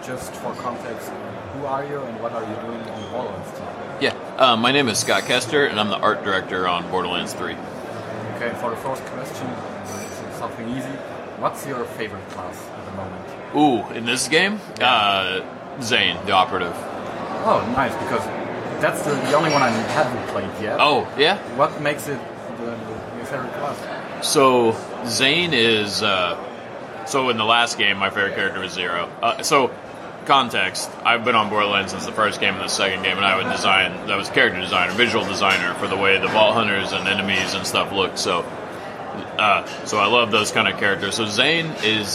just for context, who are you and what are you doing on Borderlands 2? Yeah, my name is Scott Kester, and I'm the art director on Borderlands 3. Okay, for the first question, something easy. What's your favorite class at the moment? Ooh, in this game? Zane, the operative. Oh, nice, because that's the only one I haven't played yet. Oh, yeah? What makes it your favorite class? So, Zane is... so in the last game, my favorite character was Zero. Context, I've been on Borderlands since the first game and the second game, and I was character designer, visual designer for the way the Vault Hunters and enemies and stuff look, so I love those kind of characters. So Zane is,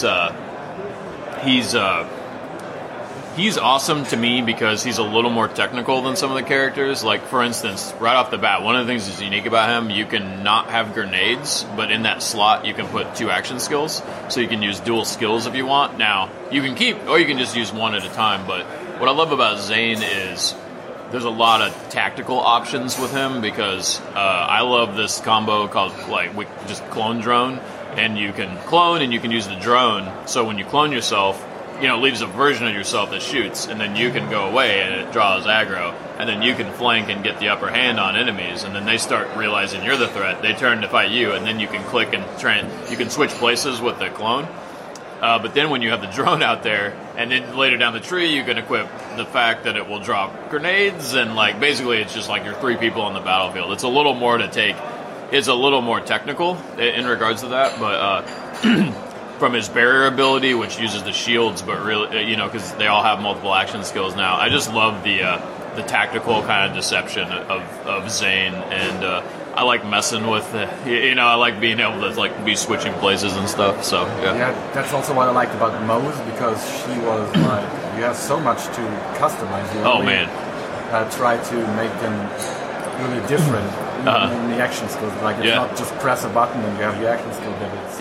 he's awesome to me because he's a little more technical than some of the characters. Like, for instance, right off the bat, one of the things that's unique about him, you can not have grenades, but in that slot you can put 2 action skills, so you can use dual skills if you want. Now, you can keep, or you can just use one at a time, but what I love about Zane is there's a lot of tactical options with him, because I love this combo called, just clone drone, and you can clone and you can use the drone, so when you clone yourself, it leaves a version of yourself that shoots, and then you can go away and it draws aggro, and then you can flank and get the upper hand on enemies, and then they start realizing you're the threat, they turn to fight you, and then you can click and you can switch places with the clone. But then when you have the drone out there, and then later down the tree, you can equip the fact that it will drop grenades, and basically it's just like you're 3 people on the battlefield. It's a little more to take, it's a little more technical in regards to that, but from his barrier ability, which uses the shields, but really, because they all have multiple action skills now. I just love the tactical kind of deception of Zane, and I like messing with it. I like being able to be switching places and stuff. So yeah, that's also what I liked about Moze, because she was you have so much to customize. You really, man, try to make them really different. In the action skills, it's not just press a button and you have your action skill, but it's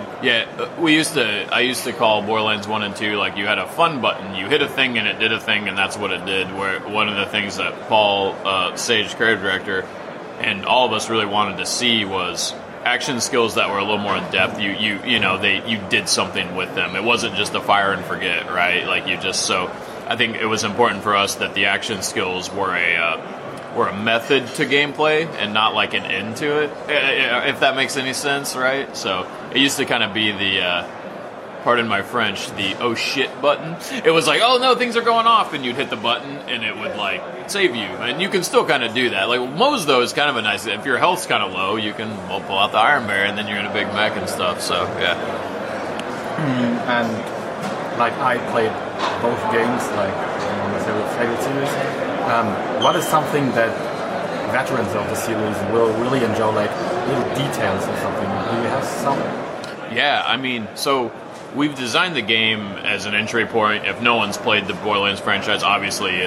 more like... I used to call Borderlands 1 and 2, you had a fun button, you hit a thing and it did a thing, and that's what it did, where one of the things that Paul Sage, creative director, and all of us really wanted to see was action skills that were a little more in depth. You did something with them. It wasn't just a fire and forget, right? So I think it was important for us that the action skills were a method to gameplay and not like an end to it, if that makes any sense, right? So it used to kind of be the, pardon my French, the oh shit button. It was like, oh no, things are going off, and you'd hit the button and it would save you, and you can still kind of do that. Moze though is kind of a nice, if your health's kind of low, you can pull out the Iron Bear and then you're in a big mech and stuff, so yeah. And I played both games, one of my favorite series. What is something that veterans of the series will really enjoy, little details or something? Do you have some? Yeah, so we've designed the game as an entry point. If no one's played the Borderlands franchise, obviously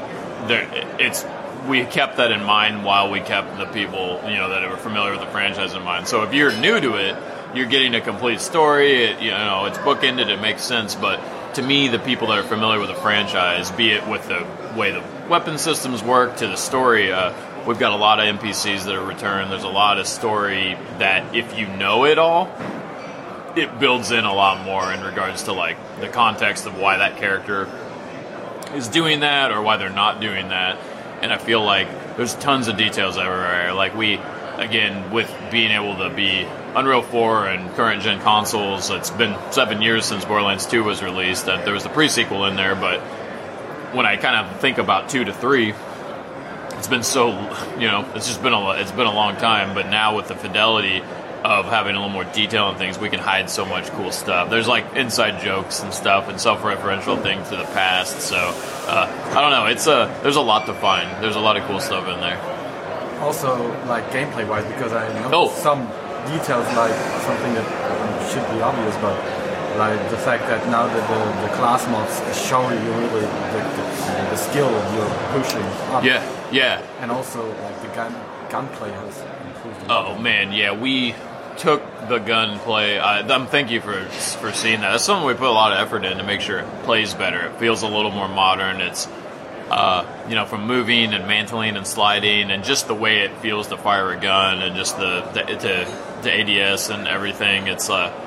we kept that in mind while we kept the people that are familiar with the franchise in mind. So if you're new to it, you're getting a complete story. It's bookended. It makes sense, but to me, the people that are familiar with the franchise, be it with the way the weapon systems work to the story, we've got a lot of NPCs that are returned. There's a lot of story that, if you know it all, it builds in a lot more in regards to the context of why that character is doing that or why they're not doing that. And I feel like there's tons of details everywhere. With being able to be Unreal 4 and current gen consoles, it's been 7 years since Borderlands 2 was released. There was the pre-sequel in there, but when I kind of think about 2 to 3, it's been so, it's been a long time. But now with the fidelity of having a little more detail on things, we can hide so much cool stuff. There's inside jokes and stuff and self-referential things to the past. So I don't know. There's a lot to find. There's a lot of cool stuff in there. Also, gameplay-wise, because I know some details, something that should be obvious, but the fact that now that the class mods show you really the skill you're pushing up. Yeah. And also, the gunplay has improved a lot. Oh man, yeah, we took the gunplay. Thank you for seeing that. That's something we put a lot of effort in to make sure it plays better. It feels a little more modern. It's from moving and mantling and sliding, and just the way it feels to fire a gun, and just the ADS and everything. It's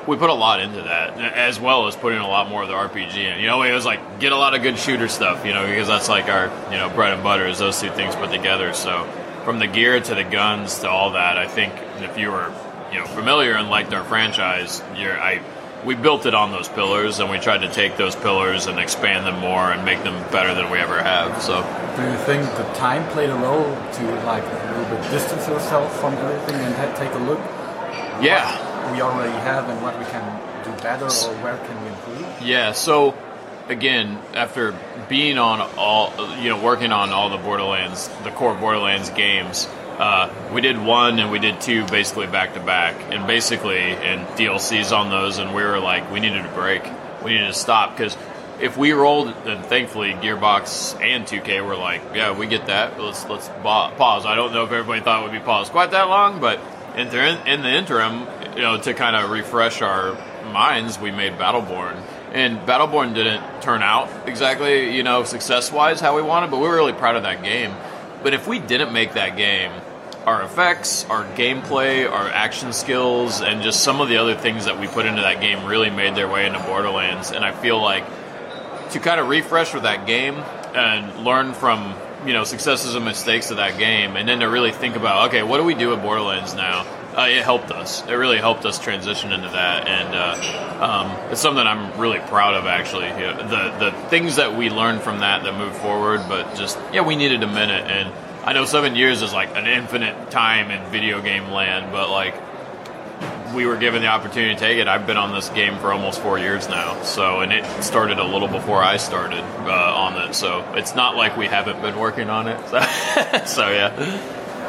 we put a lot into that, as well as putting a lot more of the RPG in. You know, it was like, get a lot of good shooter stuff, you know, because that's like our, you know, bread and butter is those two things put together. So from the gear to the guns to all that, I think if you were, you know, familiar and liked our franchise, we built it on those pillars, and we tried to take those pillars and expand them more and make them better than we ever have. So, do you think the time played a role to like a little bit distance yourself from everything and take a look? Yeah. What we already have and what we can do better, or where can we improve? Yeah. So, again, after being on all, you know, working on all the Borderlands, the core Borderlands games. We did 1 and we did 2 basically back to back, and DLCs on those, and we were like, we needed a break. We needed to stop, because if we rolled, and thankfully Gearbox and 2K were like, yeah, we get that. Let's pause. I don't know if everybody thought it would be paused quite that long, but in the interim, you know, to kind of refresh our minds, we made Battleborn. And Battleborn didn't turn out exactly, you know, success-wise how we wanted, but we were really proud of that game. But if we didn't make that game, our effects, our gameplay, our action skills, and just some of the other things that we put into that game really made their way into Borderlands. And I feel like to kind of refresh with that game and learn from, you know, successes and mistakes of that game, and then to really think about, okay, what do we do with Borderlands now? It helped us. It really helped us transition into that, and it's something I'm really proud of, actually. You know, the things that we learned from that moved forward, but just, yeah, we needed a minute. And I know 7 years is like an infinite time in video game land, but like, we were given the opportunity to take it. I've been on this game for almost 4 years now, so, and it started a little before I started on it, so it's not like we haven't been working on it. So yeah.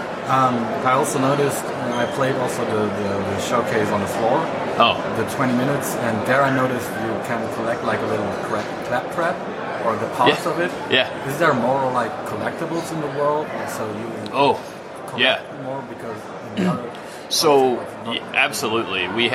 I also noticed, I played also the showcase on the floor. Oh. The 20 minutes, and there I noticed you can collect like a little claptrap, or the parts of it. Yeah. Is there more like collectibles in the world? So you collect more because in the other So, absolutely. We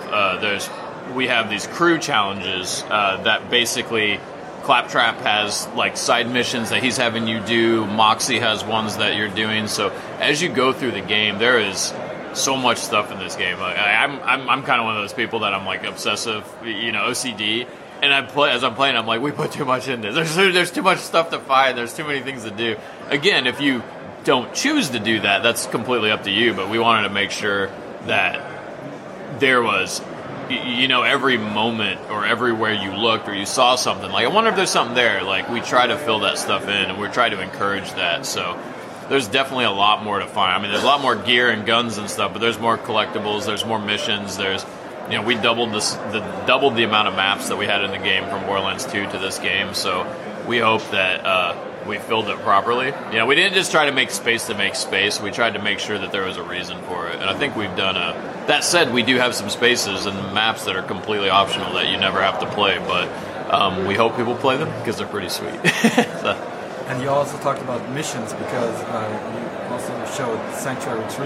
have these crew challenges that basically Claptrap has like side missions that he's having you do. Moxie has ones that you're doing. So as you go through the game, there is so much stuff in this game. I'm kind of one of those people that I'm like obsessive, you know, OCD. And as I'm playing, I'm like, we put too much in this. There's too much stuff to find. There's too many things to do. Again, if you don't choose to do that, that's completely up to you. But we wanted to make sure that there was, you know, every moment or everywhere you looked or you saw something, like, I wonder if there's something there. Like, we try to fill that stuff in, and we try to encourage that. So there's definitely a lot more to find. I mean, there's a lot more gear and guns and stuff, but there's more collectibles, there's more missions, there's, you know, we doubled the amount of maps that we had in the game from Borderlands 2 to this game. So we hope that we filled it properly. You know, we didn't just try to make space to make space. We tried to make sure that there was a reason for it. And I think we've done that said, we do have some spaces and maps that are completely optional that you never have to play, but we hope people play them because they're pretty sweet. So. And you also talked about missions, because you also showed Sanctuary 3,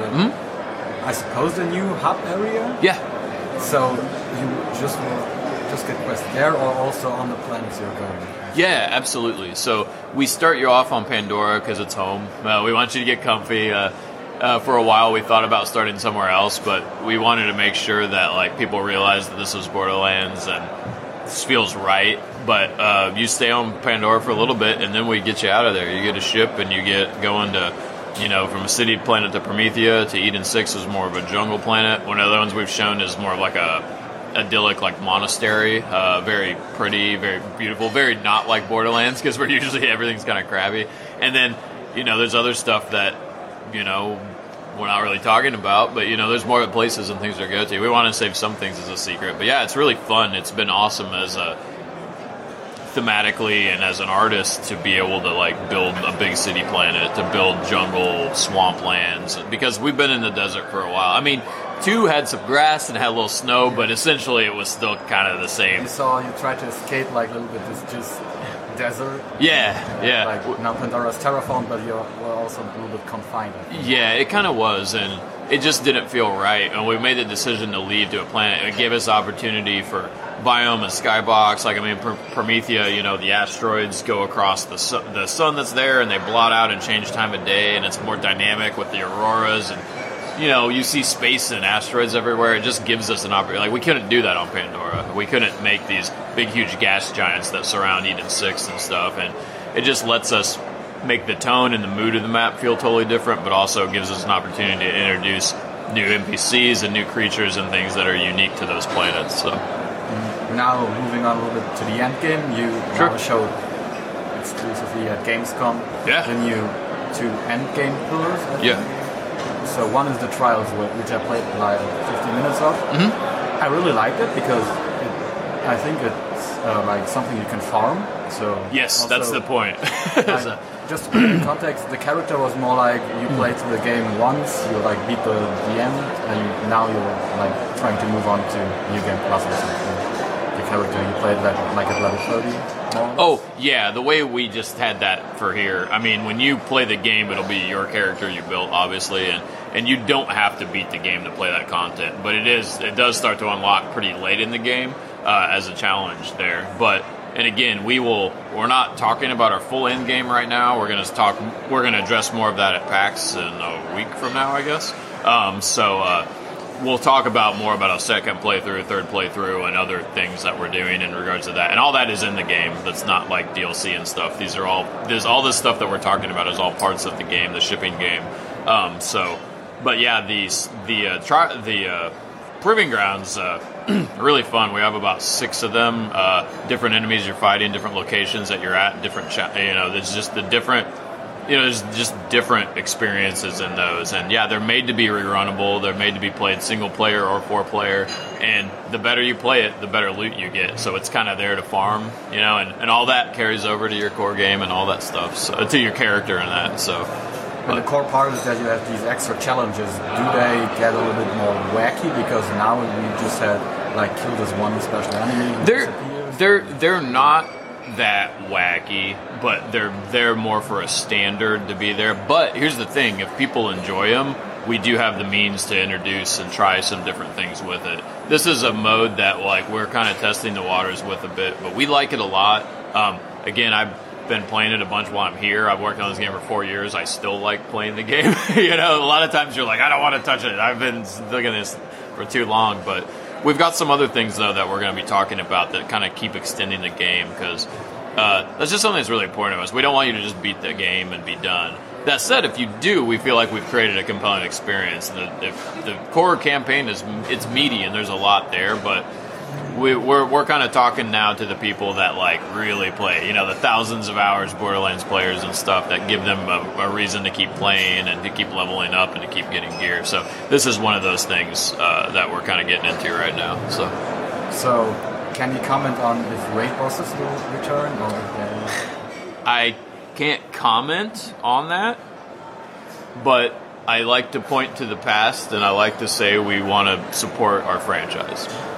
I suppose the new hub area? Yeah. So you just get quests there, or also on the planets you're going? Yeah, absolutely. So we start you off on Pandora because it's home. We want you to get comfy. For a while, we thought about starting somewhere else, but we wanted to make sure that like people realized that this was Borderlands and this feels right. But you stay on Pandora for a little bit, and then we get you out of there. You get a ship, and you get going to, you know, from a city planet to Promethea to Eden 6 is more of a jungle planet. One of the ones we've shown is more of like a idyllic like monastery, very pretty, very beautiful, very not like Borderlands, because we're usually everything's kind of crabby. And then, you know, there's other stuff that, you know, we're not really talking about, but, you know, there's more places and things to go to. We want to save some things as a secret, but yeah, it's really fun. It's been awesome as a thematically and as an artist to be able to like build a big city planet, to build jungle swamplands, because we've been in the desert for a while. I mean, 2 had some grass and had a little snow, but essentially it was still kind of the same. You tried to escape like a little bit this just desert. Yeah. Like now Pandora's terraformed, but you were also a little bit confined. Yeah, it kind of was, and it just didn't feel right. And we made the decision to leave to a planet. It gave us opportunity for biome and skybox. Like, I mean, Promethea, you know, the asteroids go across the sun that's there, and they blot out and change time of day, and it's more dynamic with the auroras. And you see space and asteroids everywhere. It just gives us an opportunity. Like, we couldn't do that on Pandora. We couldn't make these big, huge gas giants that surround Eden 6 and stuff. And it just lets us make the tone and the mood of the map feel totally different, but also gives us an opportunity to introduce new NPCs and new creatures and things that are unique to those planets. So now moving on a little bit to the end game, you now showed exclusively at Gamescom the new 2 end game pillars. So one is the Trials, which I played like 15 minutes of. I really liked it because I think it's like something you can farm. So yes, also, that's the point. Like, just to put it in context, the character was more like you played through the game once, you like beat the end, and now you're like trying to move on to New Game Plus or something. The character you played like at level 30. Oh yeah, the way we just had that for here. I mean, when you play the game, it'll be your character you built, obviously, and you don't have to beat the game to play that content. But it does start to unlock pretty late in the game as a challenge there. And again, we're not talking about our full end game right now. We're gonna address more of that at PAX in a week from now, I guess. We'll talk more about a second playthrough, third playthrough, and other things that we're doing in regards to that. And all that is in the game. That's not like DLC and stuff. All this stuff that we're talking about is all parts of the game, the shipping game. But yeah, the Proving Grounds really fun. We have about 6 of them. Different enemies you're fighting, different locations that you're at, different. There's just the different. There's just different experiences in those, and yeah, they're made to be rerunnable. They're made to be played single player or 4-player, and the better you play it, the better loot you get. So it's kind of there to farm, and all that carries over to your core game and all that stuff. So to your character and that. So. And the core part is that you have these extra challenges. Do they get a little bit more wacky because now we just had like kill this one special enemy? They're not that wacky, but they're more for a standard to be there. But here's the thing: if people enjoy them, we do have the means to introduce and try some different things with it. This is a mode that like we're kind of testing the waters with a bit, but we like it a lot. Again, I've been playing it a bunch while I'm here. I've worked on this game for 4 years. I still like playing the game. A lot of times you're like, I don't want to touch it. I've been looking at this for too long. But we've got some other things, though, that we're going to be talking about that kind of keep extending the game because that's just something that's really important to us. We don't want you to just beat the game and be done. That said, if you do, we feel like we've created a compelling experience. The core campaign it's meaty and there's a lot there, but we're kind of talking now to the people that like really play, the thousands of hours Borderlands players and stuff that give them a reason to keep playing and to keep leveling up and to keep getting gear. So this is one of those things that we're kind of getting into right now. So can you comment on if raid bosses will return? I can't comment on that, but I like to point to the past and I like to say we want to support our franchise.